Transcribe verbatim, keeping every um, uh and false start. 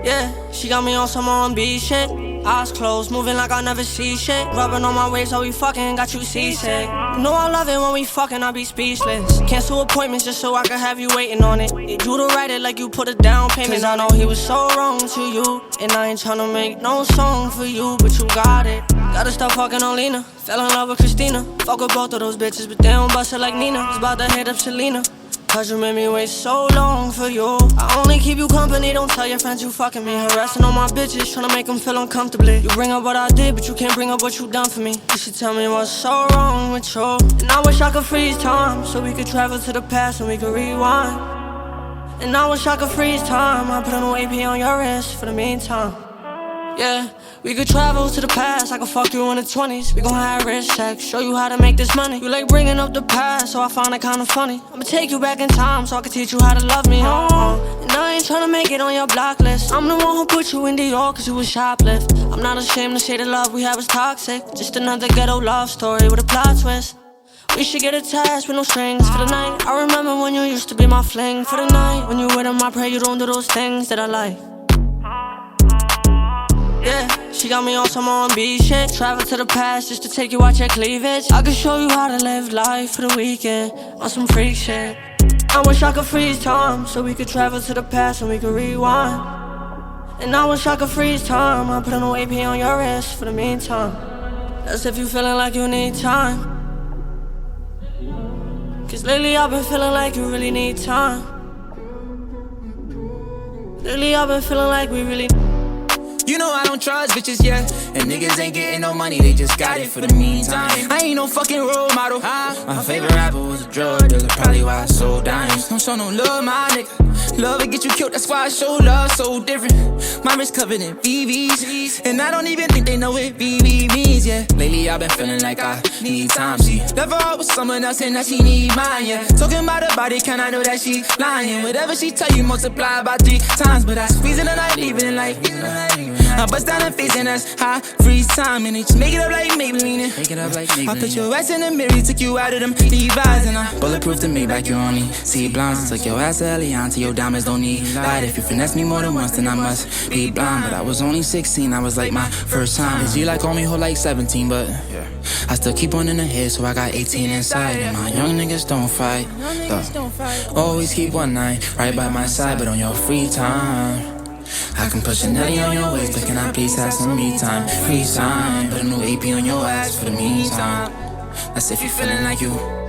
Yeah, she got me on some R and B shit. Eyes closed, moving like I never see shit. Rubbing on my waist, so we fucking got you seasick. You know I love it when we fucking, I be speechless. Cancel appointments just so I can have you waiting on it. You do to write it like you put a down payment. Cause I know he was so wrong to you, and I ain't tryna make no song for you, but you got it. Gotta stop fucking on Lena. Fell in love with Christina. Fuck with both of those bitches, but they don't bust it like Nina. It's about to hit up Selena. Cause you made me wait so long for you. I only keep you company, don't tell your friends you fucking me. Harassing all my bitches, tryna make them feel uncomfortably. You bring up what I did, but you can't bring up what you done for me. You should tell me what's so wrong with you. And I wish I could freeze time, so we could travel to the past and we could rewind. And I wish I could freeze time, I put a new A P on your wrist for the meantime. Yeah, we could travel to the past, I could fuck you in the twenties. We gon' have rich sex, show you how to make this money. You like bringing up the past, so I find it kinda funny. I'ma take you back in time, so I can teach you how to love me, uh-uh. And I ain't tryna make it on your block list. I'm the one who put you in Dior, cause you was shoplift. I'm not ashamed to say the love we had was toxic. Just another ghetto love story with a plot twist. We should get attached with no strings for the night. I remember when you used to be my fling for the night. When you with him, I pray you don't do those things that I like. Yeah, she got me on some R and B shit. Travel to the past just to take you out your cleavage. I could show you how to live life for the weekend on some freak shit. I wish I could freeze time, so we could travel to the past and we could rewind. And I wish I could freeze time, I put a new A P on your wrist for the meantime. That's if you feeling like you need time. Cause lately I've been feeling like you really need time. Lately I've been feeling like we really. You know I don't trust bitches, yeah. And niggas ain't getting no money, they just got it for the meantime. I ain't no fucking role model. My favorite rapper was a drug dealer, probably why I sold dimes. Don't show no love, my nigga. Love will get you killed, that's why I show love so different. My wrist covered in B Bs, and I don't even think they know what B B means, yeah. Lately I've been feeling like I need time, she never out with someone else and that she need mine, yeah. Talking about her body, can I know that she lying? Whatever she tell you, multiply by three times. But I squeeze in the night, leaving like I bust down her face and that's high freeze time. And they just make it up like Maybelline. Make it up like Maybelline. I put your ass in the mirror, took you out of them Levi's. And I bulletproof to make back you only see blinds. Took your ass to Elion till your diamonds don't need light. If you finesse me more than once, then I must be blind. But I was only sixteen, I was like my first time. And she like on me whole like seventeen, but I still keep one in the head, so I got eighteen inside. And my young niggas don't fight, though. Always keep one night right by my side, but on your free time I can put Chanel on your waist, but can I please have some me time? Free time, put a new A P on your ass for the meantime. That's if you feeling like you